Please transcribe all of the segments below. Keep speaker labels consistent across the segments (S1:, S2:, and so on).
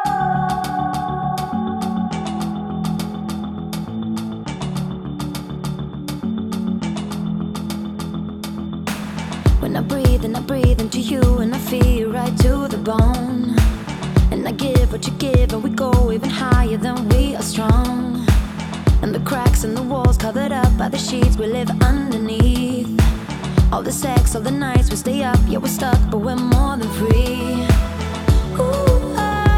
S1: When I breathe into you, and I feel you right to the bone. And I give what you give, and we go even higher than we are strong. And the cracks in the walls covered up by the sheets we live underneath. All the sex, all the nights we stay up, yeah we're stuck, but we're more than free. Ooh,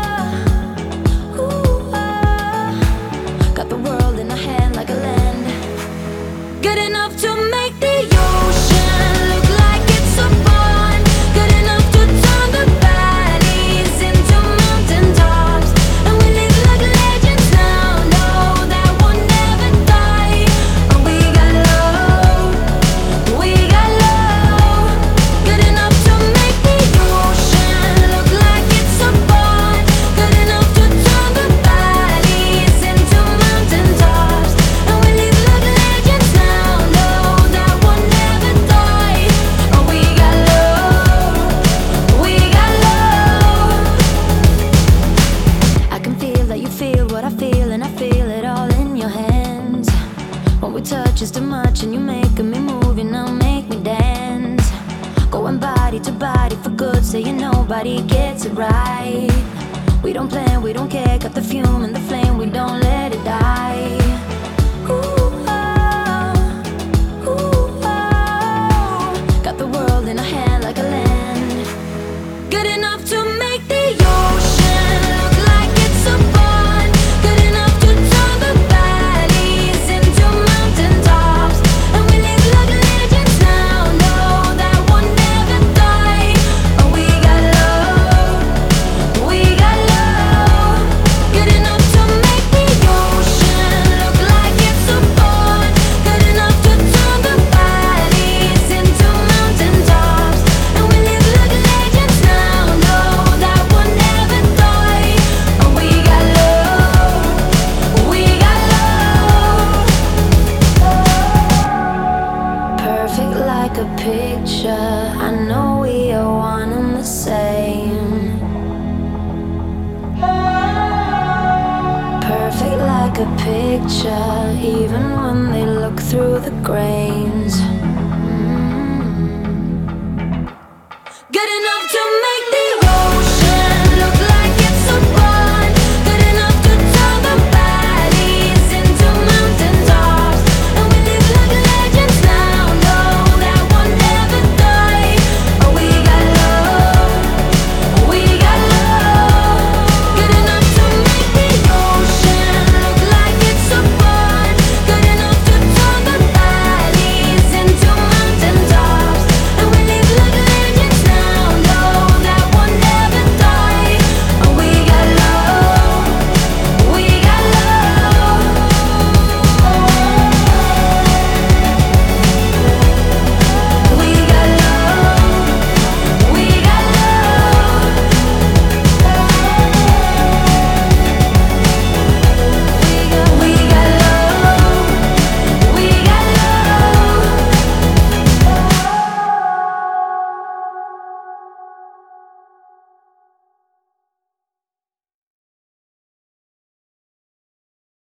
S1: got the world in our hand like a land. Good enough to make the ocean look like it's a pond. Good enough to turn the valleys into mountain tops. And we live like legends now, know that we'll never die. And we got love, we got love. Good enough to make the ocean look like it's a pond. Good enough to turn the valleys into mountain tops. And we live like legends now, know that we'll never die. And we got love, we got love. I can feel that you feel what I feel, and I feel it all in your hands. When we touch is too much, and you making me move, you now make me dance. Going body to body for good, saying nobody gets it right. We don't plan, we don't care, got the fume and the flame, we don't let it die. Ooh, got the world in our hand like a land. Good enough to make the ocean look like it's a pond. Good enough to turn the valleys into mountain tops. And we live like legends now, know that we'll never die. And we got love, we got love. Good enough to make the ocean look like it's a pond. Good enough to turn the valleys into mountain tops. And we live like legends now, know that we'll never die. And we got love, we got love. Perfect like a picture, I know we are one and the same. Perfect like a picture, even when they look through the grains.